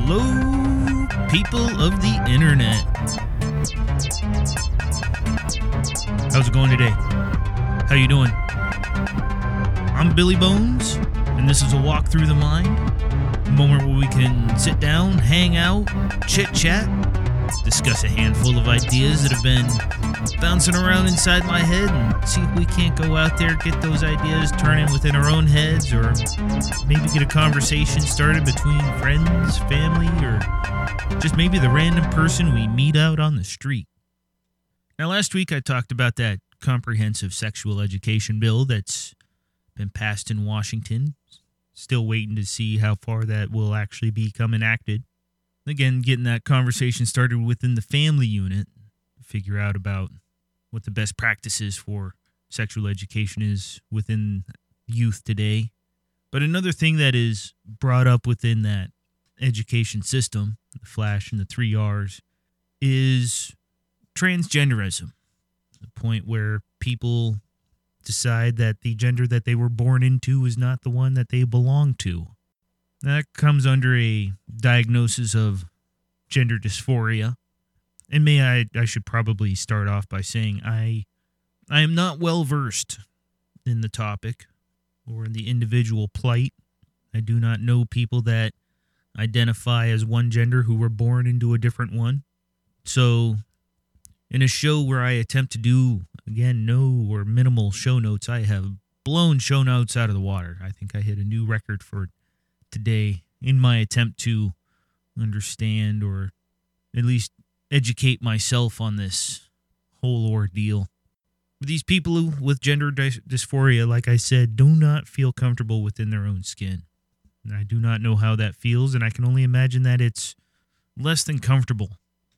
Hello, people of the internet. How's it going today? How you doing? I'm Billy Bones, and this is a walk through the mind, a moment where we can sit down, hang out, chit-chat, discuss a handful of ideas that have been bouncing around inside my head and see if we can't go out there, get those ideas turning within our own heads, or maybe get a conversation started between friends, family, or just maybe the random person we meet out on the street. Now, last week I talked about that comprehensive sexual education bill that's been passed in Washington. Still waiting to see how far that will actually become enacted. Again, getting that conversation started within the family unit, figure out about what the best practices for sexual education is within youth today. But another thing that is brought up within that education system, the FLASH and the 3 R's, is transgenderism. The point where people decide that the gender that they were born into is not the one that they belong to. That comes under a diagnosis of gender dysphoria. And I should probably start off by saying I am not well versed in the topic or in the individual plight. I do not know people that identify as one gender who were born into a different one. So in a show where I attempt to do, again, no or minimal show notes, I have blown show notes out of the water. I think I hit a new record for today in my attempt to understand or at least educate myself on this whole ordeal. These people with gender dysphoria, like I said, do not feel comfortable within their own skin. And I do not know how that feels, and I can only imagine that it's less than comfortable.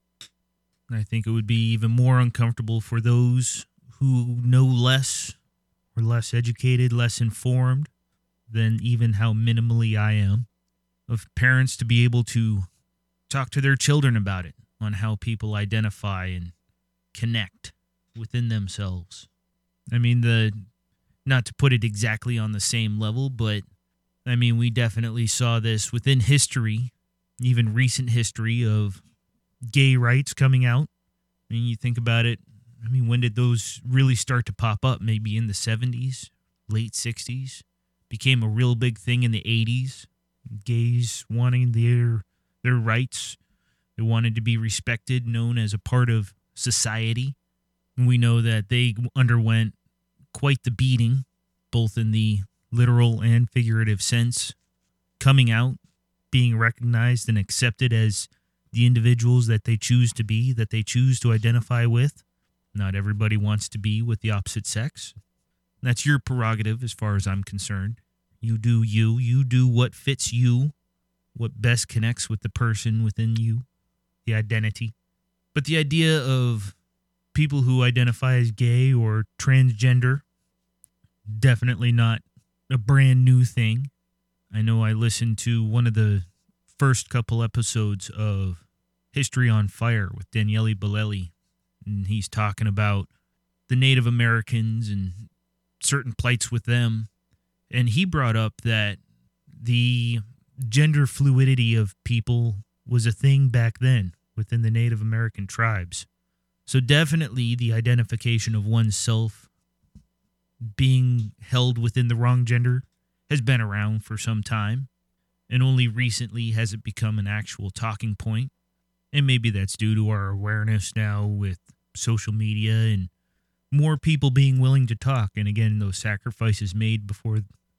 And I think it would be even more uncomfortable for those who know less or less educated, less informed than even how minimally I am, of parents to be able to talk to their children about it, on how people identify and connect within themselves. I mean, not to put it exactly on the same level, but I mean, we definitely saw this within history, even recent history of gay rights coming out. I mean, you think about it, I mean, when did those really start to pop up? Maybe in the 70s, late 60s? Became a real big thing in the 80s. Gays wanting their rights. They wanted to be respected, known as a part of society. And we know that they underwent quite the beating, both in the literal and figurative sense, coming out, being recognized and accepted as the individuals that they choose to be, that they choose to identify with. Not everybody wants to be with the opposite sex. That's your prerogative as far as I'm concerned. You do you. You do what fits you, what best connects with the person within you, the identity. But the idea of people who identify as gay or transgender, definitely not a brand new thing. I know I listened to one of the first couple episodes of History on Fire with Daniele Bolelli, and he's talking about the Native Americans and certain plights with them. And he brought up that the gender fluidity of people was a thing back then within the Native American tribes. So definitely the identification of oneself being held within the wrong gender has been around for some time. And only recently has it become an actual talking point. And maybe that's due to our awareness now with social media and more people being willing to talk. And again, those sacrifices made before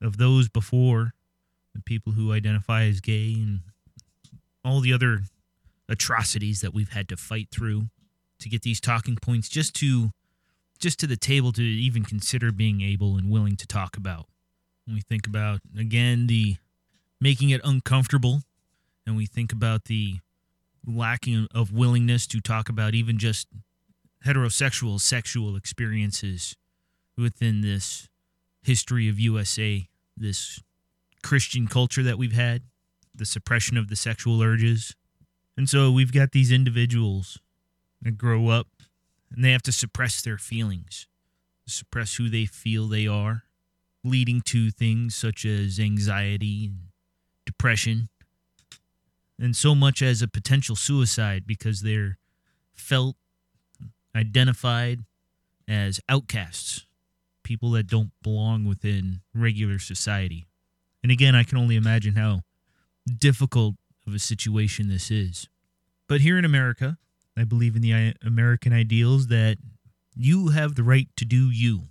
the people who identify as gay and all the other atrocities that we've had to fight through to get these talking points just to the table to even consider being able and willing to talk about. When we think about, again, the making it uncomfortable, and we think about the lacking of willingness to talk about even just heterosexual sexual experiences within this history of USA, this Christian culture that we've had, the suppression of the sexual urges. And so we've got these individuals that grow up and they have to suppress their feelings, suppress who they feel they are, leading to things such as anxiety and depression. and so much as a potential suicide because they're felt, identified as outcasts, people that don't belong within regular society. And again, I can only imagine how difficult of a situation this is. But here in America, I believe in the American ideals that you have the right to do you.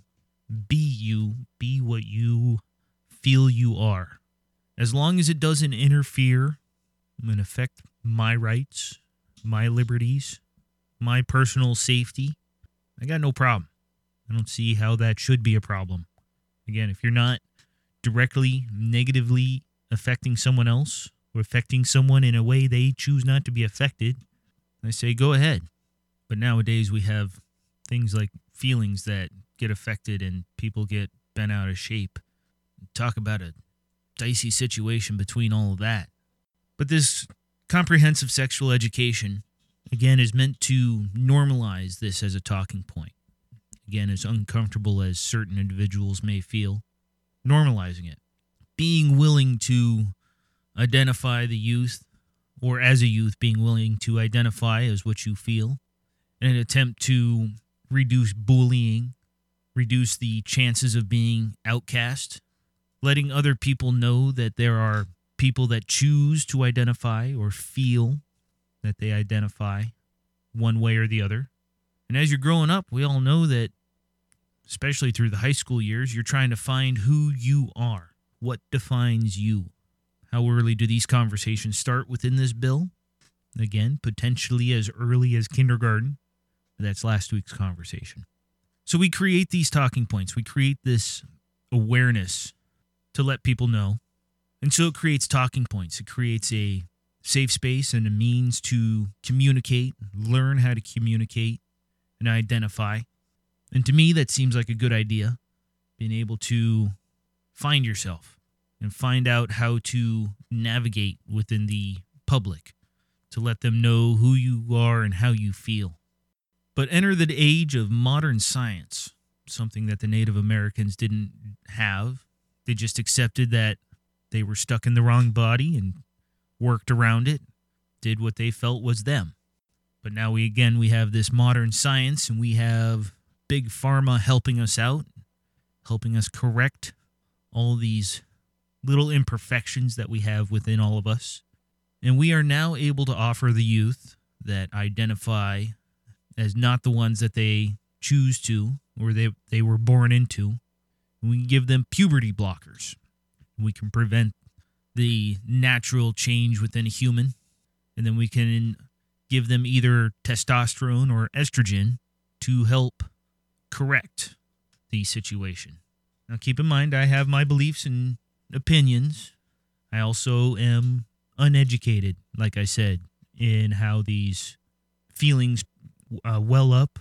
Be what you feel you are. As long as it doesn't interfere and affect my rights, my liberties, my personal safety, I got no problem. I don't see how that should be a problem. Again, if you're not directly negatively affecting someone else or affecting someone in a way they choose not to be affected, I say go ahead. But nowadays we have things like feelings that get affected and people get bent out of shape. Talk about a dicey situation between all of that. But this comprehensive sexual education, again, is meant to normalize this as a talking point. Again, as uncomfortable as certain individuals may feel, normalizing it. Being willing to identify the youth, or as a youth, being willing to identify as what you feel, in an attempt to reduce bullying, reduce the chances of being outcast, letting other people know that there are people that choose to identify or feel that they identify one way or the other. And as you're growing up, we all know that, especially through the high school years, you're trying to find who you are. What defines you? How early do these conversations start within this bill? Again, potentially as early as kindergarten. That's last week's conversation. So we create these talking points. We create this awareness to let people know. And so it creates talking points. It creates a safe space and a means to communicate, learn how to communicate, and identify. And to me, that seems like a good idea, being able to find yourself and find out how to navigate within the public, to let them know who you are and how you feel. But enter the age of modern science, something that the Native Americans didn't have. They just accepted that they were stuck in the wrong body and worked around it, did what they felt was them. But now we have this modern science, and we have Big Pharma helping us out, helping us correct all these little imperfections that we have within all of us. And we are now able to offer the youth that identify as not the ones that they choose to or they were born into. We can give them puberty blockers. We can prevent the natural change within a human. And then we can give them either testosterone or estrogen to help correct the situation. Now keep in mind, I have my beliefs and opinions. I also am uneducated, like I said, in how these feelings well up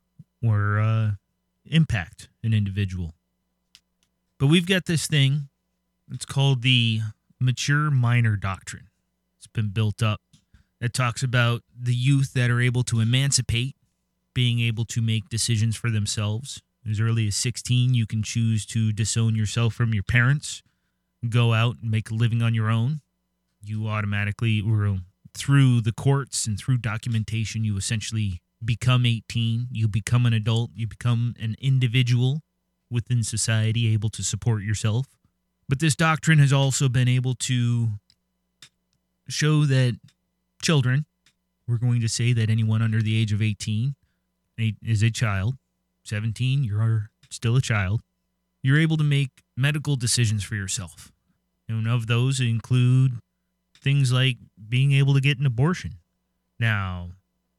or impact an individual. But we've got this thing, it's called the mature minor doctrine. It's been built up. It talks about the youth that are able to emancipate, being able to make decisions for themselves. As early as 16, you can choose to disown yourself from your parents, go out and make a living on your own. You automatically, or through the courts and through documentation, you essentially become 18. You become an adult. You become an individual within society, able to support yourself. But this doctrine has also been able to show that children, we're going to say that anyone under the age of 18 is a child. 17, you're still a child. You're able to make medical decisions for yourself. And of those include things like being able to get an abortion. Now,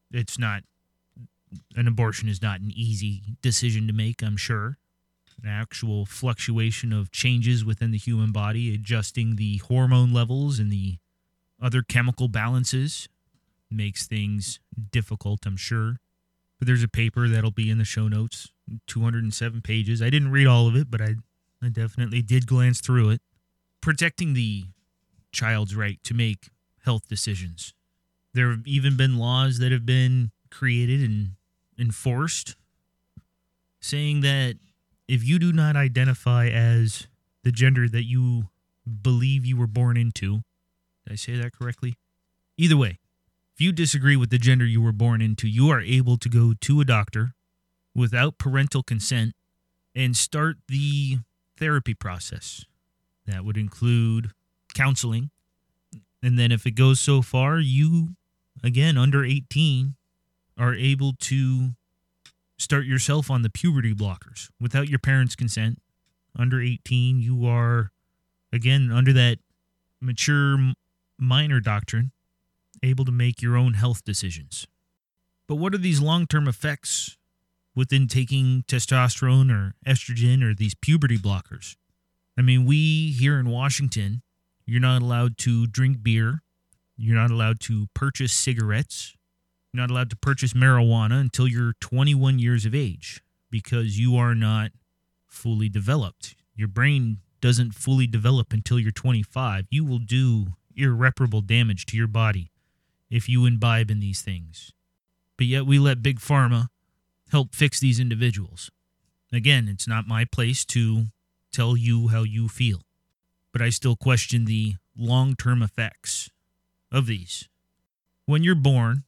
an abortion is not an easy decision to make, I'm sure. An actual fluctuation of changes within the human body, adjusting the hormone levels and the other chemical balances makes things difficult, I'm sure. But there's a paper that'll be in the show notes, 207 pages. I didn't read all of it, but I definitely did glance through it. Protecting the child's right to make health decisions. There have even been laws that have been created and enforced saying that if you do not identify as the gender that you believe you were born into, did I say that correctly? Either way, if you disagree with the gender you were born into, you are able to go to a doctor without parental consent and start the therapy process. That would include counseling. And then if it goes so far, you, again, under 18, are able to start yourself on the puberty blockers without your parents' consent. Under 18, you are, again, under that mature minor doctrine, able to make your own health decisions. But what are these long-term effects within taking testosterone or estrogen or these puberty blockers? I mean, we here in Washington, you're not allowed to drink beer. You're not allowed to purchase cigarettes. You're not allowed to purchase marijuana until you're 21 years of age because you are not fully developed. Your brain doesn't fully develop until you're 25. You will do irreparable damage to your body if you imbibe in these things. But yet we let Big Pharma help fix these individuals. Again, it's not my place to tell you how you feel, but I still question the long-term effects of these. When you're born,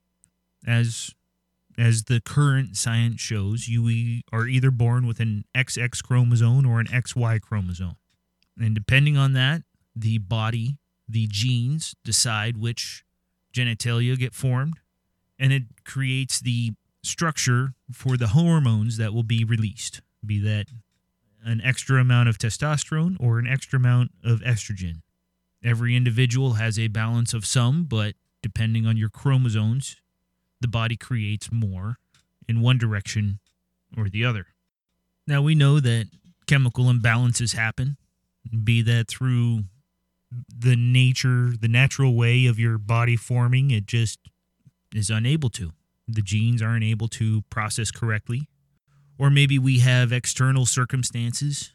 as the current science shows, you are either born with an XX chromosome or an XY chromosome. And depending on that, the body, the genes decide which genitalia get formed, and it creates the structure for the hormones that will be released, be that an extra amount of testosterone or an extra amount of estrogen. Every individual has a balance of some, but depending on your chromosomes, the body creates more in one direction or the other. Now, we know that chemical imbalances happen, be that through the natural way of your body forming, it just is unable to. The genes aren't able to process correctly. Or maybe we have external circumstances,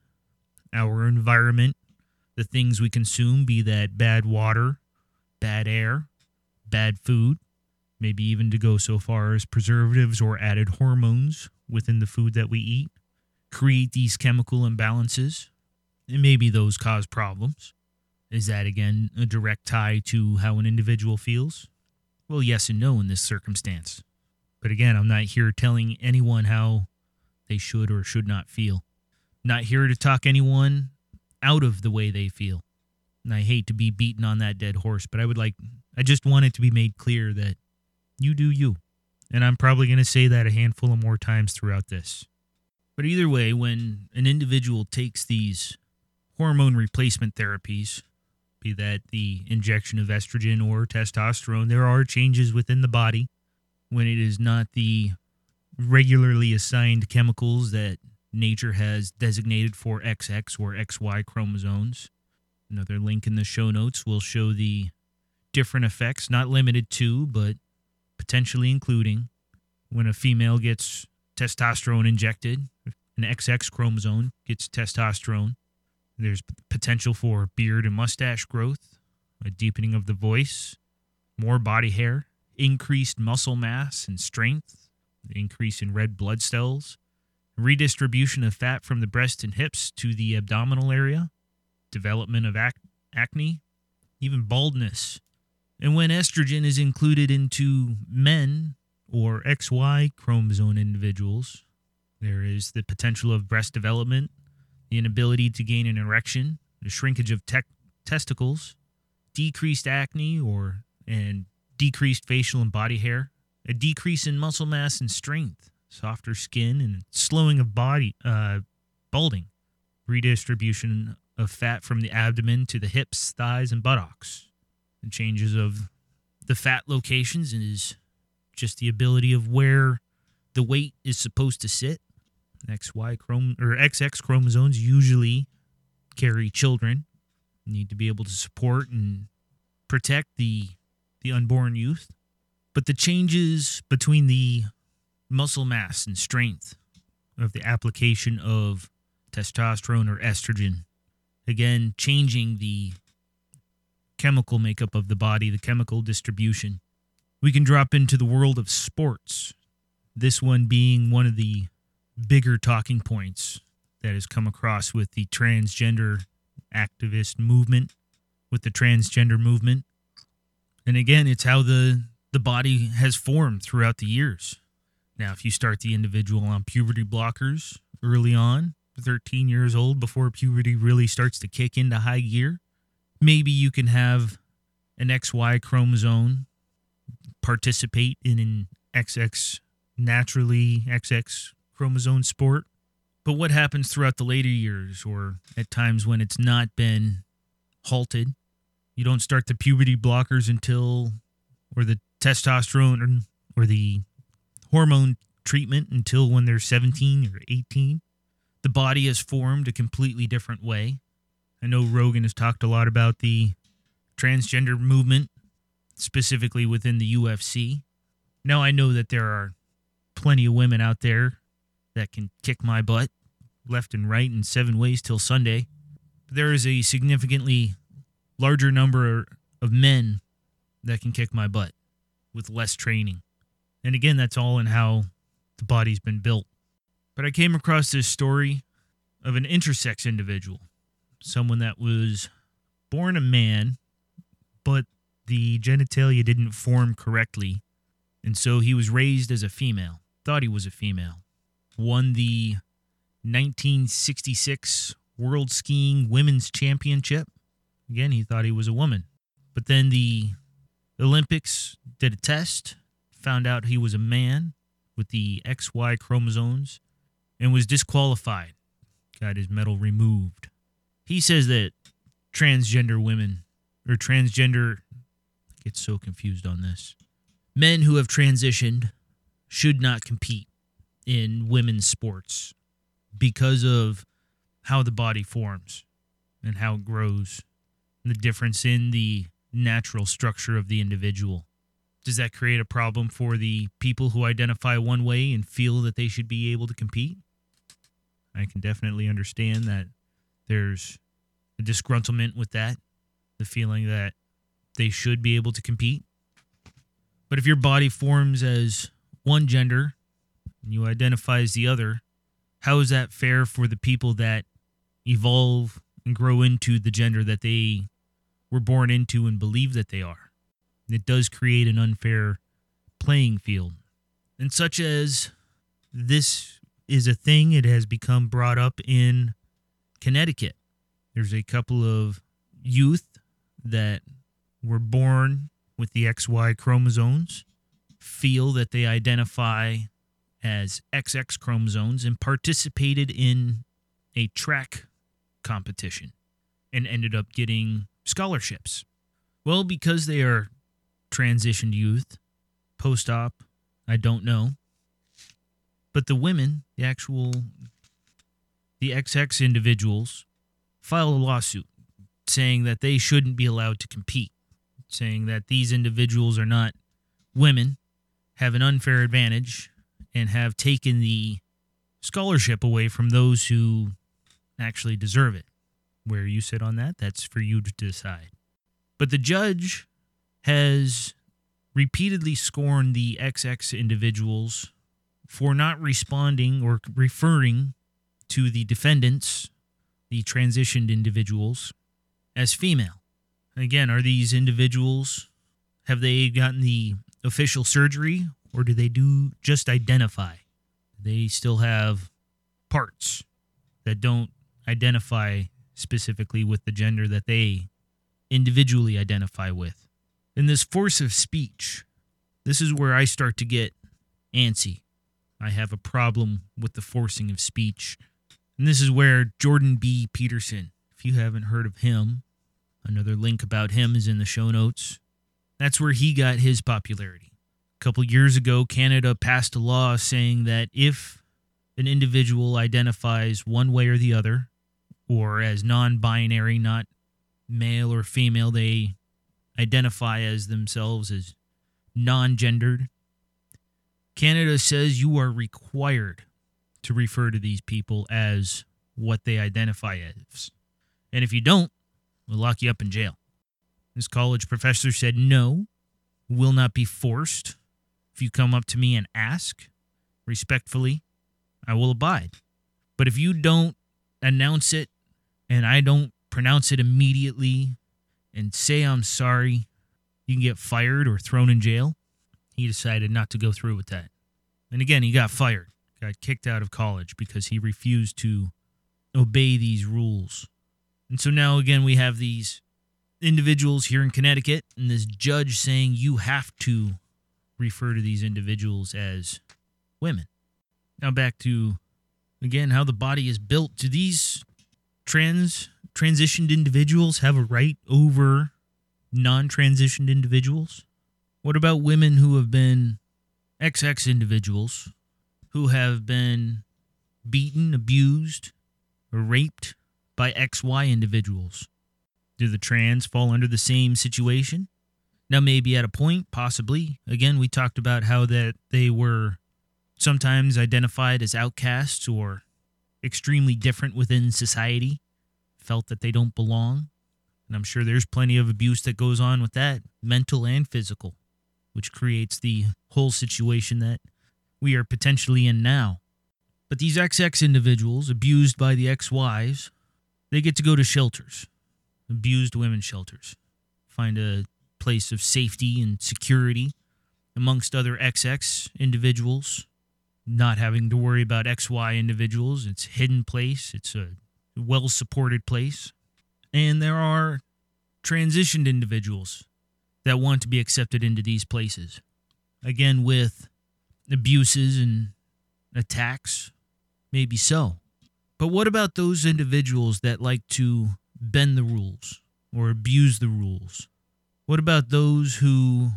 our environment, the things we consume, be that bad water, bad air, bad food, maybe even to go so far as preservatives or added hormones within the food that we eat, create these chemical imbalances, and maybe those cause problems. Is that, again, a direct tie to how an individual feels? Well, yes and no in this circumstance. But again, I'm not here telling anyone how they should or should not feel. Not here to talk anyone out of the way they feel. And I hate to be beaten on that dead horse, but I just want it to be made clear that you do you. And I'm probably going to say that a handful of more times throughout this. But either way, when an individual takes these hormone replacement therapies, be that the injection of estrogen or testosterone, there are changes within the body when it is not the regularly assigned chemicals that nature has designated for XX or XY chromosomes. Another link in the show notes will show the different effects, not limited to, but potentially including when a female gets testosterone injected, an XX chromosome gets testosterone. There's potential for beard and mustache growth, a deepening of the voice, more body hair, increased muscle mass and strength, increase in red blood cells, redistribution of fat from the breast and hips to the abdominal area, development of acne, even baldness. And when estrogen is included into men or XY chromosome individuals, there is the potential of breast development, the inability to gain an erection, the shrinkage of testicles, decreased acne and decreased facial and body hair, a decrease in muscle mass and strength, softer skin, and slowing of balding, redistribution of fat from the abdomen to the hips, thighs, and buttocks. The changes of the fat locations is just the ability of where the weight is supposed to sit. XX chromosomes usually carry children, need to be able to support and protect the unborn youth. But the changes between the muscle mass and strength of the application of testosterone or estrogen, again, changing the chemical makeup of the body, the chemical distribution. We can drop into the world of sports, this one being one of the bigger talking points that has come across with the transgender activist movement, with the transgender movement. And again, it's how the body has formed throughout the years. Now, if you start the individual on puberty blockers early on, 13 years old, before puberty really starts to kick into high gear, maybe you can have an XY chromosome participate in an naturally XX chromosome sport. But what happens throughout the later years, or at times when it's not been halted? You don't start the puberty blockers until, or the testosterone or the hormone treatment until when they're 17 or 18. The body has formed a completely different way. I know Rogan has talked a lot about the transgender movement, specifically within the UFC. Now, I know that there are plenty of women out there that can kick my butt left and right in 7 ways till Sunday. There is a significantly larger number of men that can kick my butt with less training. And again, that's all in how the body's been built. But I came across this story of an intersex individual, someone that was born a man, but the genitalia didn't form correctly, and so he was raised as a female, thought he was a female. Won the 1966 World Skiing Women's Championship. Again, he thought he was a woman. But then the Olympics did a test, found out he was a man with the XY chromosomes, and was disqualified. Got his medal removed. He says that transgender women, or transgender, I get so confused on this, men who have transitioned should not compete in women's sports because of how the body forms and how it grows, and the difference in the natural structure of the individual. Does that create a problem for the people who identify one way and feel that they should be able to compete? I can definitely understand that there's a disgruntlement with that, the feeling that they should be able to compete. But if your body forms as one gender and you identify as the other, how is that fair for the people that evolve and grow into the gender that they were born into and believe that they are? It does create an unfair playing field. And such as this is a thing, it has become brought up in Connecticut. There's a couple of youth that were born with the XY chromosomes, feel that they identify as XX chromosomes, and participated in a track competition and ended up getting scholarships. Well, because they are transitioned youth, post-op, I don't know. But the women, the XX individuals, filed a lawsuit saying that they shouldn't be allowed to compete, saying that these individuals are not women, have an unfair advantage, and have taken the scholarship away from those who actually deserve it. Where you sit on that, that's for you to decide. But the judge has repeatedly scorned the XX individuals for not responding or referring to the defendants, the transitioned individuals, as female. Again, are these individuals, have they gotten the official surgery, or do they just identify? They still have parts that don't identify specifically with the gender that they individually identify with. In this force of speech, this is where I start to get antsy. I have a problem with the forcing of speech. And this is where Jordan B. Peterson, if you haven't heard of him, another link about him is in the show notes. That's where he got his popularity. A couple years ago, Canada passed a law saying that if an individual identifies one way or the other, or as non-binary, not male or female, they identify as themselves as non-gendered, Canada says you are required to refer to these people as what they identify as. And if you don't, we'll lock you up in jail. This college professor said, no, will not be forced. If you come up to me and ask respectfully, I will abide. But if you don't announce it and I don't pronounce it immediately and say I'm sorry, you can get fired or thrown in jail. He decided not to go through with that. And again, he got fired, got kicked out of college because he refused to obey these rules. And so now again, we have these individuals here in Connecticut and this judge saying you have to refer to these individuals as women. Now back to, again, how the body is built. Do these transitioned individuals have a right over non-transitioned individuals? What about women who have been XX individuals who have been beaten, abused, or raped by XY individuals? Do the trans fall under the same situation? Now, maybe at a point, possibly. Again, we talked about how that they were sometimes identified as outcasts or extremely different within society, felt that they don't belong. And I'm sure there's plenty of abuse that goes on with that, mental and physical, which creates the whole situation that we are potentially in now. But these XX individuals, abused by the XYs, they get to go to shelters, abused women's shelters, find a place of safety and security amongst other XX individuals, not having to worry about XY individuals. It's a hidden place. It's a well-supported place. And there are transitioned individuals that want to be accepted into these places. Again, with abuses and attacks, maybe so. But what about those individuals that like to bend the rules or abuse the rules? What about those who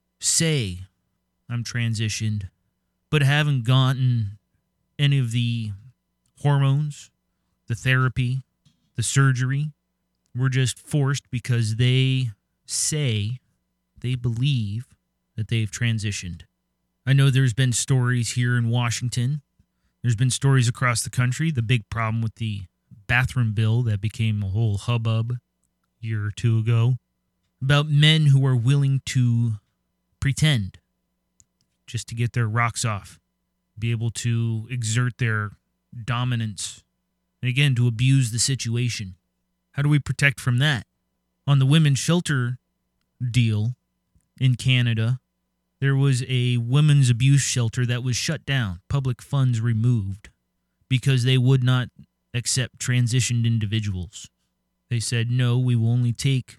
say, I'm transitioned, but haven't gotten any of the hormones, the therapy, the surgery? We're just forced because they say, they believe that they've transitioned. I know there's been stories here in Washington. There's been stories across the country. The big problem with the bathroom bill that became a whole hubbub a year or two ago about men who are willing to pretend just to get their rocks off, be able to exert their dominance, and again, to abuse the situation. How do we protect from that? On the women's shelter deal in Canada, there was a women's abuse shelter that was shut down, public funds removed, because they would not accept transitioned individuals. They said, no, we will only take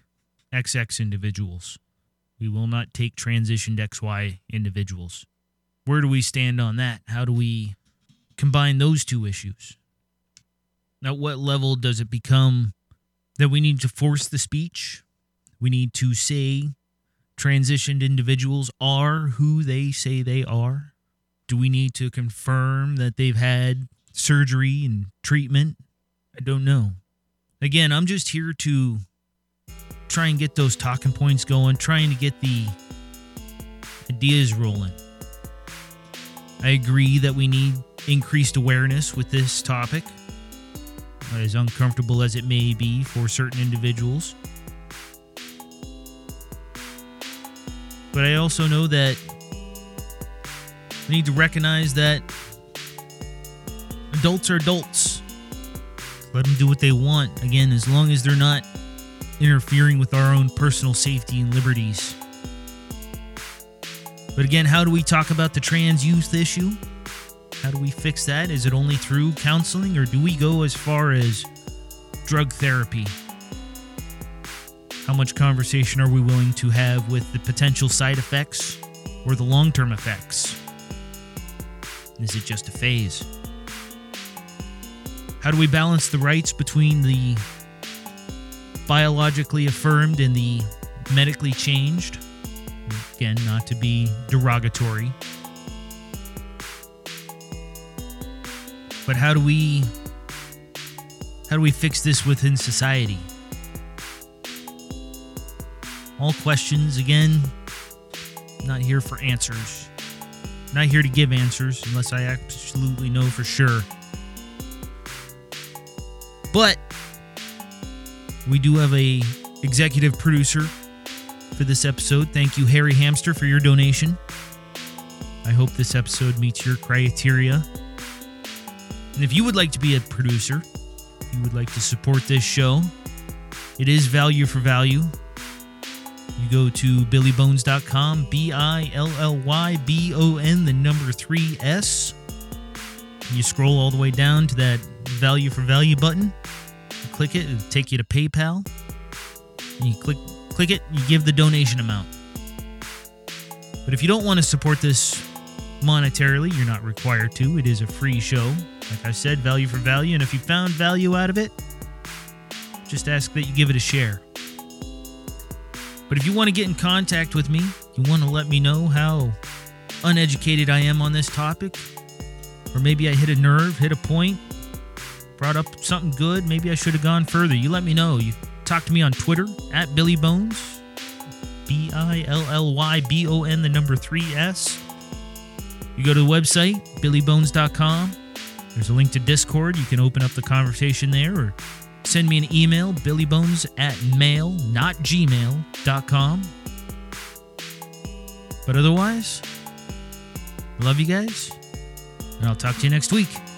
XX individuals. We will not take transitioned XY individuals. Where do we stand on that? How do we combine those two issues? At what level does it become that we need to force the speech? We need to say transitioned individuals are who they say they are? Do we need to confirm that they've had surgery and treatment? I don't know. Again, I'm just here to try and get those talking points going, trying to get the ideas rolling. I agree that we need increased awareness with this topic, as uncomfortable as it may be for certain individuals. But I also know that we need to recognize that adults are adults. Let them do what they want. Again, as long as they're not interfering with our own personal safety and liberties. But again, how do we talk about the trans youth issue? How do we fix that? Is it only through counseling, or do we go as far as drug therapy? How much conversation are we willing to have with the potential side effects or the long-term effects? Is it just a phase? How do we balance the rights between the biologically affirmed and the medically changed? Again, not to be derogatory. But how do we fix this within society? All questions, again, not here for answers. Not here to give answers unless I absolutely know for sure. But we do have a executive producer for this episode. Thank you, Harry Hamster, for your donation. I hope this episode meets your criteria. And if you would like to be a producer, if you would like to support this show, it is value for value. You go to billybones.com, BILLYBON, the number 3S. You scroll all the way down to that value for value button. You click it, it'll take you to PayPal. And you click it, you give the donation amount. But if you don't want to support this monetarily, you're not required to. It is a free show. Like I said, value for value. And if you found value out of it, just ask that you give it a share. But if you want to get in contact with me, you want to let me know how uneducated I am on this topic, or maybe I hit a nerve, hit a point, brought up something good, maybe I should have gone further, you let me know. You talk to me on Twitter, @BillyBones, BILLYBON, the number 3S. You go to the website, billybones.com. There's a link to Discord. You can open up the conversation there, or send me an email, billybones@mail, not gmail.com. But otherwise, I love you guys, and I'll talk to you next week.